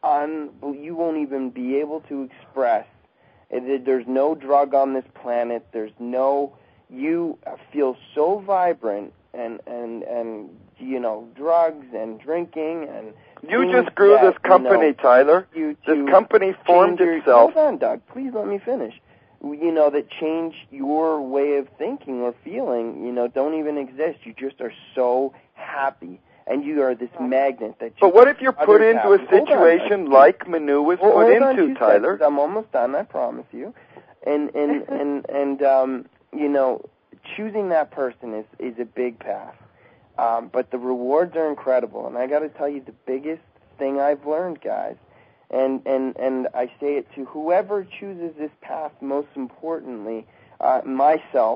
un. You won't even be able to express. There's no drug on this planet. There's no. You feel so vibrant, and and and you know, drugs and drinking and. You just grew that, this company, you know, Tyler. You, this company formed your, itself. Hold on, Doug. Please let me finish. You know, that change your way of thinking or feeling, you know, don't even exist. You just are so happy. And you are this magnet that. But what if you're put into happy. a situation on, like Manu was well, put hold into, on two Tyler? Seconds. I'm almost done, I promise you. And and and and um, you know, choosing that person is is a big path. Um, but the rewards are incredible, and I got to tell you, the biggest thing I've learned, guys, and and and I say it to whoever chooses this path. Most importantly, uh, myself,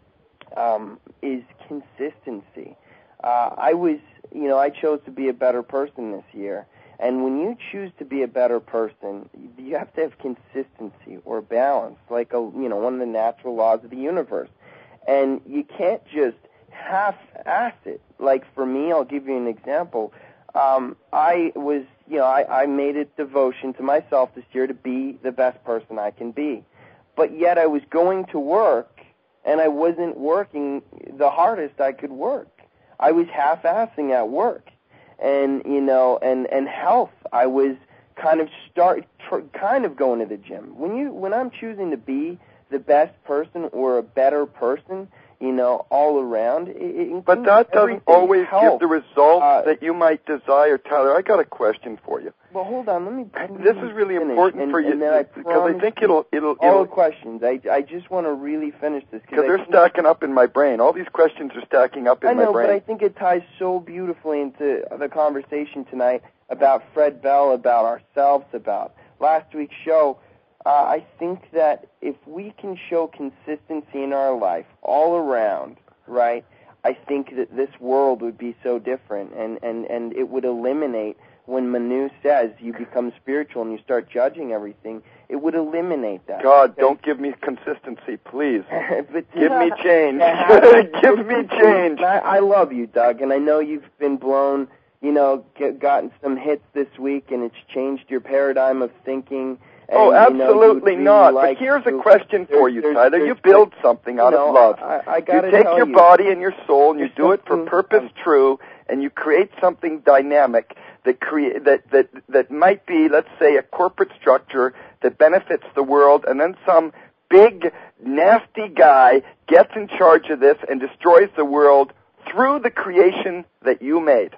um, is consistency. Uh, I was, you know, I chose to be a better person this year. And when you choose to be a better person, you have to have consistency or balance, like a, you know, one of the natural laws of the universe. And you can't just half-ass it. Like for me, I'll give you an example. Um, I was, you know, I, I made it devotion to myself this year to be the best person I can be. But yet I was going to work, and I wasn't working the hardest I could work. I was half-assing at work. And, you know, and, and health, I was kind of start tr- kind of going to the gym. When you when I'm choosing to be the best person or a better person, you know, all around. It, it but that doesn't always health. give the results uh, that you might desire, Tyler. I got a question for you. Well, hold on. Let me. Let this me is really finish, important and, for you and then I because I think it'll it'll all it'll, the questions. I I just want to really finish this because they're stacking up in my brain. All these questions are stacking up in I know, my brain. but I think it ties so beautifully into the conversation tonight about Fred Bell, about ourselves, about last week's show. Uh, I think that if we can show consistency in our life all around, right, I think that this world would be so different, and, and, and it would eliminate, when Manu says you become spiritual and you start judging everything, it would eliminate that. God, don't give me consistency, please. but, give me change. give me change. I, I love you, Doug, and I know you've been blown, you know, get, gotten some hits this week, and it's changed your paradigm of thinking. And, oh, absolutely you know, not. like but here's to, a question for you, there's, Tyler. there's, you build something out you know, of love. I, I gotta you take tell your you, body and your soul, and you do it for something, purpose um, true, and you create something dynamic that create that, that that might be, let's say, a corporate structure that benefits the world, and then some big, nasty guy gets in charge of this and destroys the world through the creation that you made.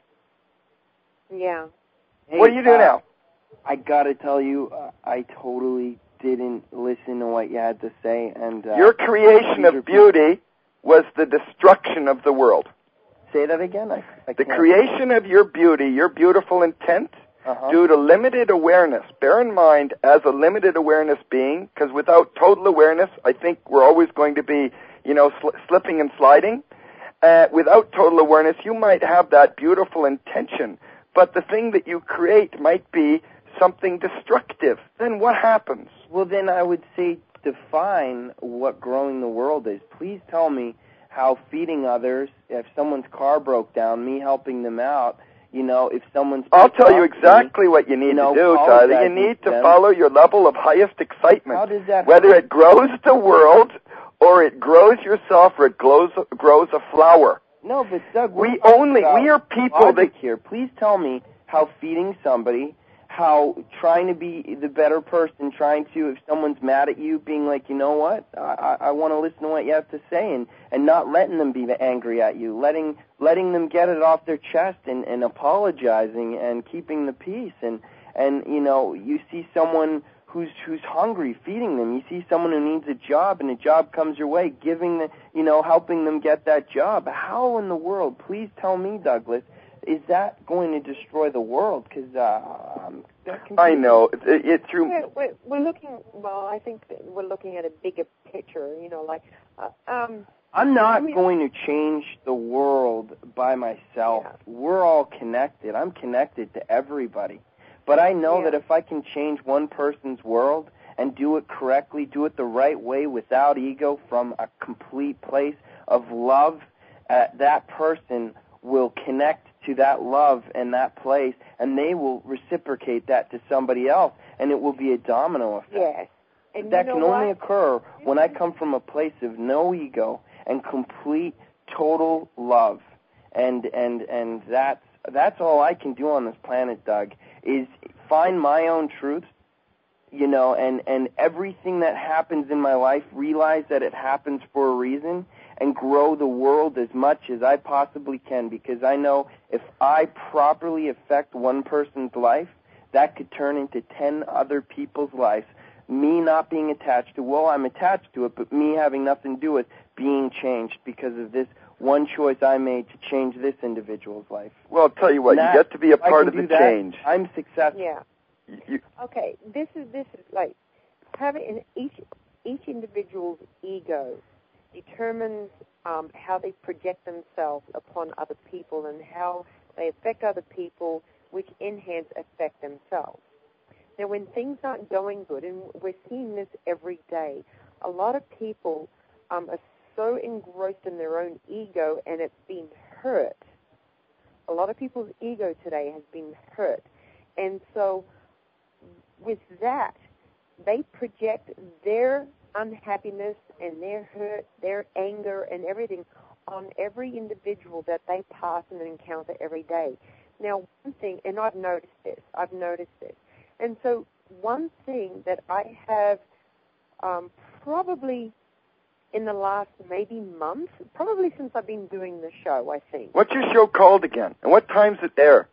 Yeah. Hey, what do you do uh, now? I gotta tell you, uh, I totally didn't listen to what you had to say, and uh, your creation of beauty was the destruction of the world. Say that again. I, I the can't. creation of your beauty, your beautiful intent, uh-huh. due to limited awareness. Bear in mind, as a limited awareness being, because without total awareness, I think we're always going to be, you know, sl- slipping and sliding. Uh, without total awareness, you might have that beautiful intention, but the thing that you create might be something destructive. Then what happens? Well, then I would say define what growing the world is. Please tell me how feeding others, if someone's car broke down, me helping them out, you know, if someone's... I'll tell you exactly what you need you know, to do, Tyler. You need to them. follow your level of highest excitement. How does that Whether happen? it grows the world, or it grows yourself, or it grows, grows a flower. No, but Doug, we only, we are people that... here. Please tell me how feeding somebody, how trying to be the better person, trying to, if someone's mad at you, being like, you know what, I, I, I want to listen to what you have to say, and, and not letting them be angry at you, letting letting them get it off their chest, and, and apologizing and keeping the peace. And, and, you know, you see someone who's who's hungry, feeding them. You see someone who needs a job, and a job comes your way, giving the, you know, helping them get that job. How in the world, please tell me, Douglas, is that going to destroy the world? Because uh, um, I know it, it through. We're, we're, we're looking. Well, I think that we're looking at a bigger picture. You know, like uh, um. I'm not I mean, going to change the world by myself. Yeah. We're all connected. I'm connected to everybody. But I know yeah. that if I can change one person's world and do it correctly, do it the right way, without ego, from a complete place of love, uh, that person will connect to that love and that place, and they will reciprocate that to somebody else, and it will be a domino effect. Yes. And that you know can only what? occur when I come from a place of no ego and complete, total love. And and and that's that's all I can do on this planet, Doug, is find my own truth, you know, and, and everything that happens in my life, realize that it happens for a reason, and grow the world as much as I possibly can, because I know if I properly affect one person's life, that could turn into ten other people's lives. Me not being attached to, well, I'm attached to it, but me having nothing to do with being changed because of this one choice I made to change this individual's life. Well, I'll tell you what, that, you get to be a part of the that, change. I'm successful. Yeah. You, Okay, this is this is like having each each individual's ego determines um, how they project themselves upon other people and how they affect other people, which in hence affect themselves. Now, when things aren't going good, and we're seeing this every day, a lot of people um, are so engrossed in their own ego, and it's been hurt. A lot of people's ego today has been hurt. And so with that, they project their unhappiness and their hurt, their anger and everything on every individual that they pass and encounter every day. Now, one thing, and I've noticed this, I've noticed this, and so one thing that I have um, probably in the last maybe month, probably since I've been doing the show, I think. What's your show called again? And what time's it air?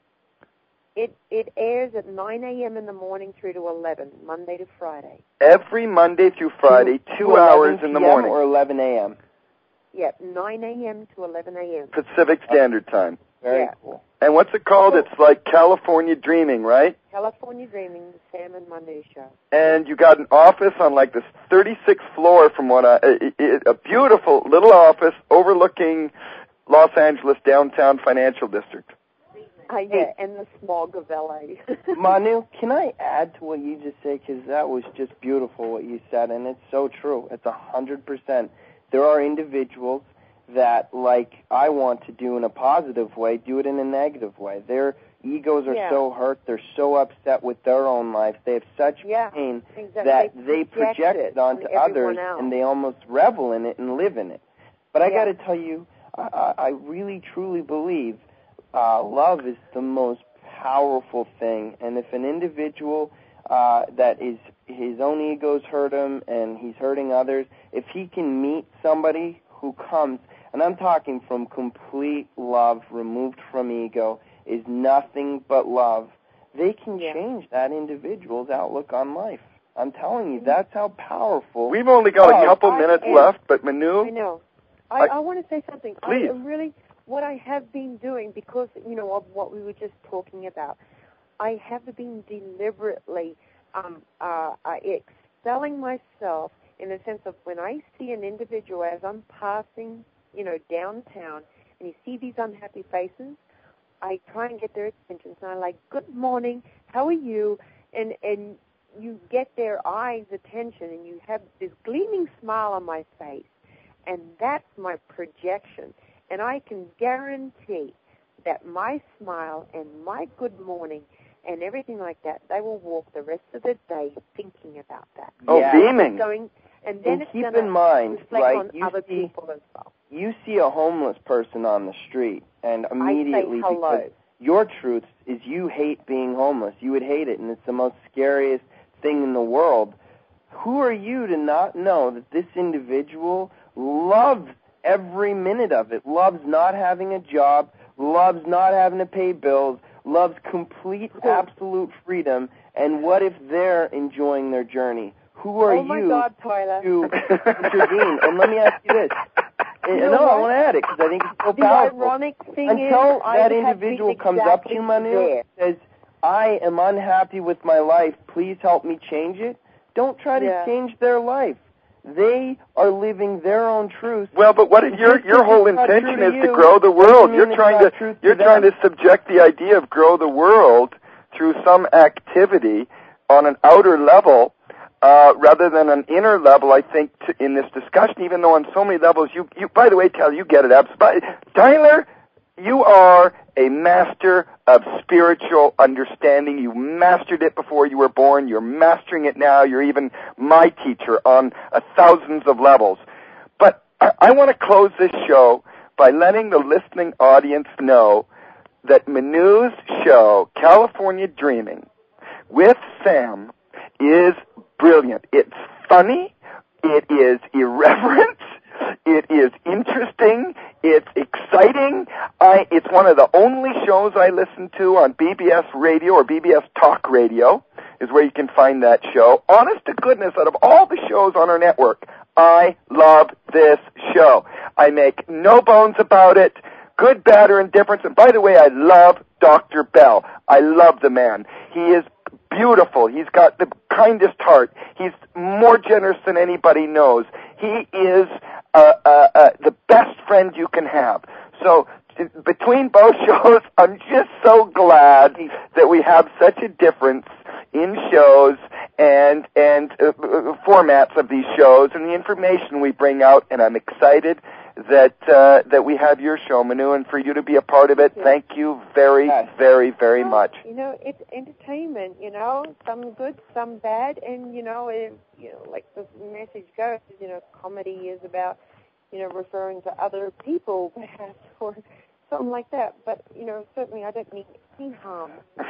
It it airs at nine a.m. in the morning through to eleven, Monday to Friday. Every Monday through Friday, two, two hours in the morning. Or eleven a.m.? Yeah, nine a.m. to eleven a.m. Pacific Standard Time. Very yeah. cool. And what's it called? Cool. It's like California Dreaming, right? California Dreaming, the Sam and Monday show. And you got an office on like the thirty-sixth floor from what I, it, it, a beautiful little office overlooking Los Angeles downtown financial district. Uh, yeah, and the smog of L A. Manu, can I add to what you just said? Because that was just beautiful what you said, and it's so true. It's a hundred percent. There are individuals that, like I want to do in a positive way, do it in a negative way. Their egos are yeah. so hurt. They're so upset with their own life. They have such yeah, pain exactly. that they they project it onto on others, else. and they almost revel in it and live in it. But I yeah. got to tell you, I, I really, truly believe Uh, love is the most powerful thing, and if an individual uh, that is his own ego's hurt him and he's hurting others, if he can meet somebody who comes, and I'm talking from complete love, removed from ego, is nothing but love, they can yeah. change that individual's outlook on life. I'm telling you, that's how powerful. We've only got love. a couple I, minutes I, left, but Manu, I know. I, I, I want to say something. Please. I really, what I have been doing, because, you know, of what we were just talking about, I have been deliberately um, uh, uh, excelling myself in the sense of when I see an individual as I'm passing, you know, downtown, and you see these unhappy faces, I try and get their attention. So I'm like, good morning, how are you? And, and you get their eyes' attention, and you have this gleaming smile on my face. And that's my projection. And I can guarantee that my smile and my good morning and everything like that, they will walk the rest of the day thinking about that. Oh, yeah. beaming. Going, and then and it's keep going to in mind, reflect right, on you other see, people as well. You see a homeless person on the street, and immediately, I say hello. because your truth is you hate being homeless. You would hate it, and it's the most scariest thing in the world. Who are you to not know that this individual loves every minute of it, loves not having a job, loves not having to pay bills, loves complete, absolute freedom, and what if they're enjoying their journey? Who are oh my you God, Tyler. to intervene? And let me ask you this. You no, know I want to add it because I think it's so the powerful. The ironic thing Until is, that I individual have comes exactly up to you, Manu, there. says, I am unhappy with my life, please help me change it, don't try to yeah. change their life. They are living their own truth. Well, but what if your your whole intention is to grow the world? You're trying to you're trying to subject the idea of grow the world through some activity on an outer level uh, rather than an inner level. I think to, in this discussion, even though on so many levels, you you by the way, Tyler, you get it. Tyler, you are a master of spiritual understanding. You mastered it before you were born. You're mastering it now. You're even my teacher on a thousands of levels. But I, I want to close this show by letting the listening audience know that Manu's show, California Dreaming, with Sam, is brilliant. It's funny. It is irreverent. It is interesting. It's exciting. I, it's one of the only shows I listen to on B B S Radio or B B S Talk Radio is where you can find that show. Honest to goodness, out of all the shows on our network, I love this show. I make no bones about it. Good, bad, or indifference. And by the way, I love Doctor Bell. I love the man. He is beautiful. He's got the kindest heart. He's more generous than anybody knows. He is uh, uh, uh, the best friend you can have. So between both shows, I'm just so glad that we have such a difference in shows and and uh, formats of these shows and the information we bring out, and I'm excited that uh, that we have your show, Manu, and for you to be a part of it. Thank you very, very, very well, much. You know, it's entertainment, you know, some good, some bad, and, you know, it, you know, like the message goes, you know, comedy is about, you know, referring to other people, perhaps, or something like that. But, you know, certainly I don't mean any harm.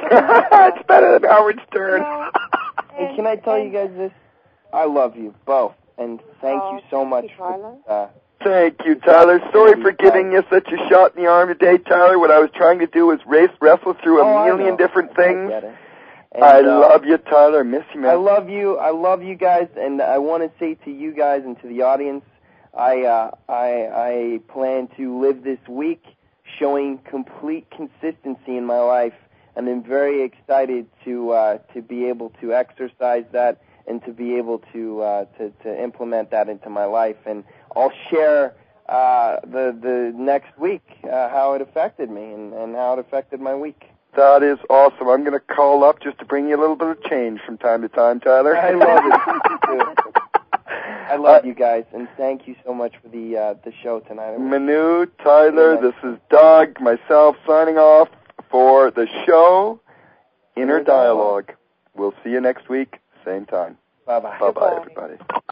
It's better than Howard Stern. You know, and, and can I tell and, you guys this? I love you both, and thank oh, you so thank much you, for uh, Thank you, Tyler. Sorry for giving you such a shot in the arm today, Tyler. What I was trying to do was race, wrestle through a oh, million different things. I, and, I uh, love you, Tyler. I miss you, man. I love you. I love you guys, and I want to say to you guys and to the audience, I uh, I I plan to live this week showing complete consistency in my life, and I'm very excited to uh, to be able to exercise that and to be able to uh, to to implement that into my life. And I'll share uh, the the next week uh, how it affected me and, and how it affected my week. That is awesome. I'm going to call up just to bring you a little bit of change from time to time, Tyler. I love it. I love uh, you guys, and thank you so much for the uh, the show tonight. Manu, Tyler, this is Doug, myself, signing off for the show Inner Dialogue. We'll see you next week, same time. Bye-bye. Bye-bye, everybody.